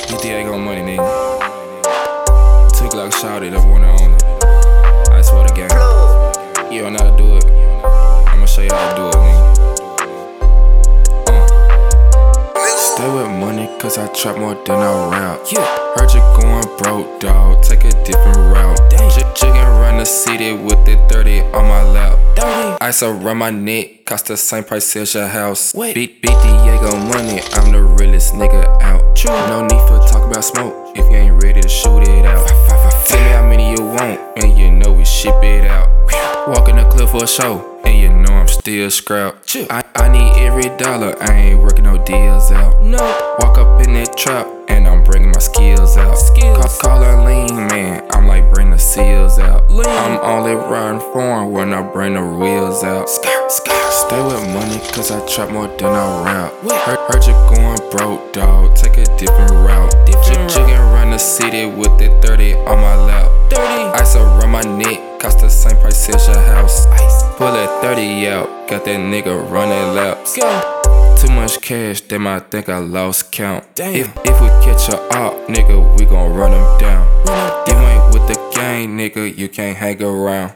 Get Diego money, nigga. Took like shouted, I wanna own it. I swear to gang. You don't know how to do it. I'ma show you how to do it, nigga. Stay with money, cause I trap more than I rap. Heard you going broke, dawg. Take a different route. Chicken run the city with the 30 on my lap. Ice around my neck, cost the same price as your house. Beat Diego money, I'm the realest nigga out. No need for talk about smoke if you ain't ready to shoot it out. Tell me how many you want, and you know we ship it out. Walk in the clip for a show, and you know I'm still scrap. I need every dollar, I ain't working no deals out. Walk up in that trap, and I'm bringing my skills out. Call her lean, man, I'm like bring the seals out. I'm only riding foreign when I bring the wheels out. Stay with money, cause I trap more than I rap. Heard you going broke, dawg. Take a different route. Chicken run the city with the 30 on my lap. Ice around my neck, cost the same price as your house. Pull that 30 out, got that nigga running laps. Too much cash, they might think I lost count. If we catch a op, nigga, we gon' run them down. You ain't with the gang, nigga, you can't hang around.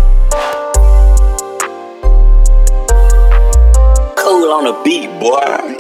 On a beat, boy.